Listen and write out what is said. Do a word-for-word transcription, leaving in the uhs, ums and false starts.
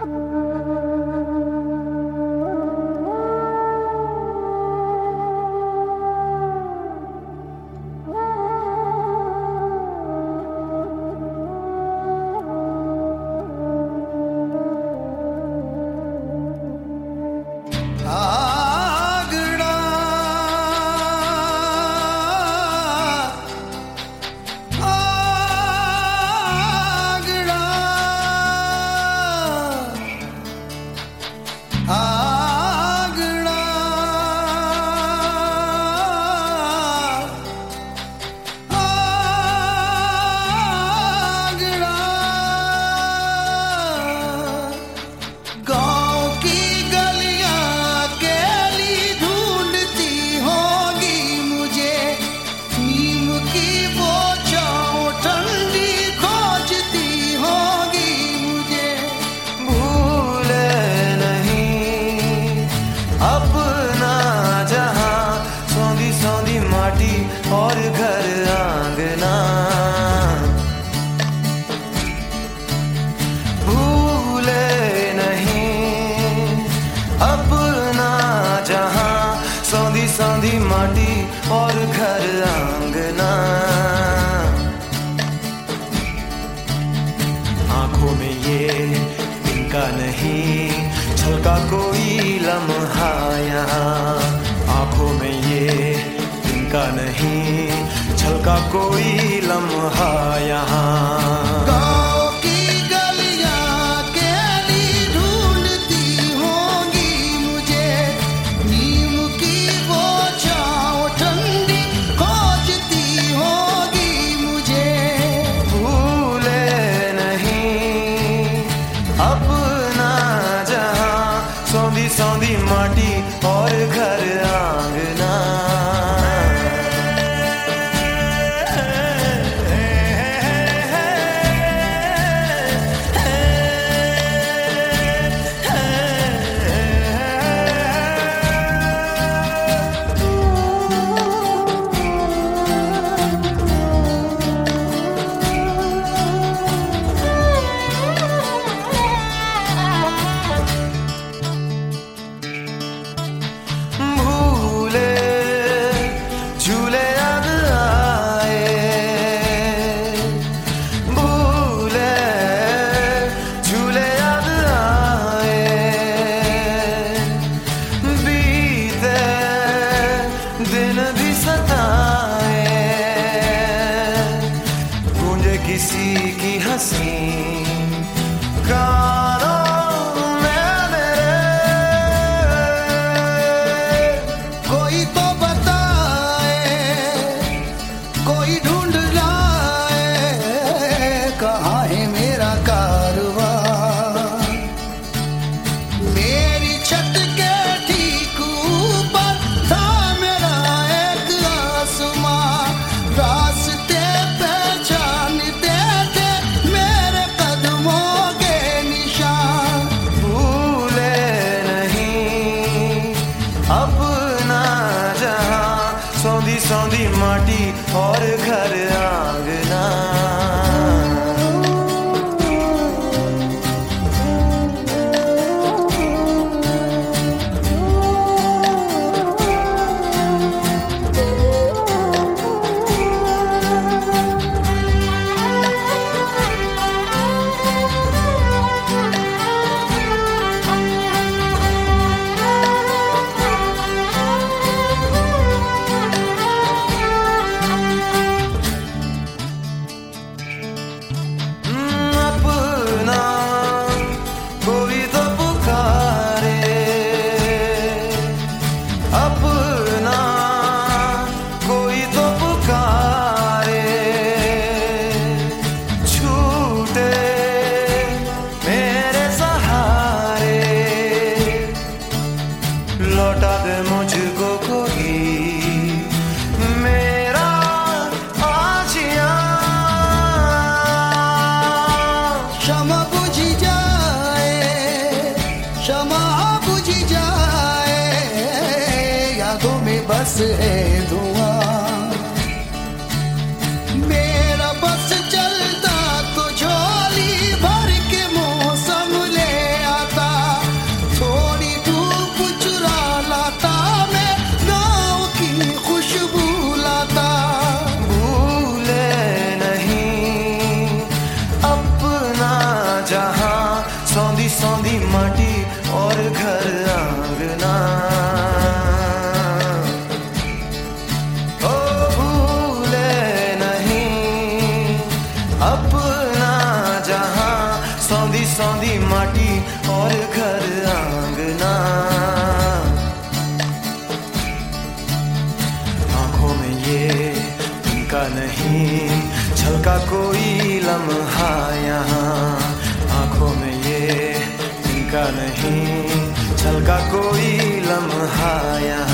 और घर आंगना भूले नहीं अपना जहां, सौंधी सौंधी माटी और घर आंगना। आंखों में ये इनका नहीं छलका कोई लम्हा यहाँ, आंखों में ये का नहीं छलका कोई लम्हा यहाँ। गाँव की गलियां अकेली ढूंढती होंगी मुझे, नीम की वो छाँव ठंडी खोजती होगी मुझे। भूले नहीं अपना जहाँ, सौंधी सौंधी माटी और घर आंगना। किसी की हंसी गानों में मेरे, कोई तो बताए, कोई ढूंढ लाए, कहाँ है मेरा कारवां। मेरी छत के ठीक ऊपर था मेरा एक आसमां, रास्ते सौंधी सौंधी माटी और घर आंगना। लौटा दे मुझको कोई मेरा आशियाँ। शमा बुझ जाए, शमा बुझ जाए, यादों में बस है धुआं। मेरा बस चलता तो झोली भर के मौसम ले सौंधी माटी और घर आंगना। ओ भूले नहीं अपना जहां, सौंधी सौंधी माटी और घर आंगना। आंखों में ये उनका नहीं छलका कोई लम्हा यहाँ, आंखों में ये इनका नहीं छलका कोई लम्हा यहाँ।